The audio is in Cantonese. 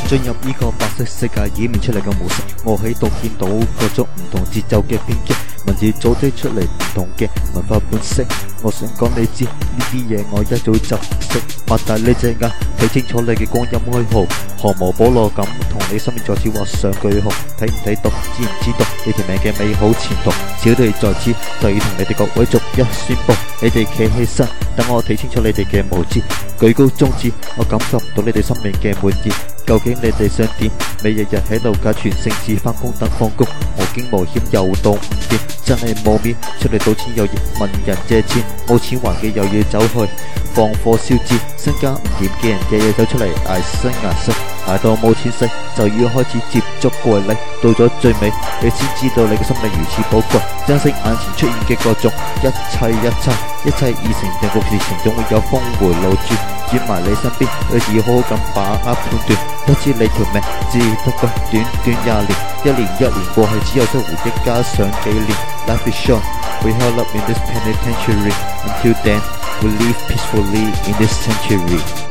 進入呢個白色世界演變出嚟嘅模式，我喺度見到各種唔同節奏嘅編劇，文字組織出嚟唔同嘅文化本色。我想講你知呢啲嘢，我一早就識。擘大你隻眼，睇清楚你嘅光陰哀號，毫無保留咁同你生命在此畫上句號。睇唔睇到？知唔知道你條命嘅美好前途？小弟在此就要同你哋各位逐一宣佈，你哋企起身，等我睇清楚你哋嘅無知。舉高中指，我感受唔到你哋生命嘅滿意。究竟你哋想點？你日日喺度假傳聖旨，返工等放工，無驚無險又到5點，真係冇面出嚟賭錢又要問人借錢，冇錢還嘅又要走去放火燒紙，身家唔掂嘅人日日走出嚟捱生捱生，捱到冇錢使就要開始接觸貴禮，到咗最尾你先知道你嘅生命如此寶貴，珍惜眼前出現嘅各種一切已成定局，事情總會有峰回路轉，轉埋你身邊，你自要好好咁把握判斷。不知你條命只得個短短20年，一年過去，只有些回憶加上紀念。Life is short, we held up in this penitentiary. Until then, we live peacefully in this century.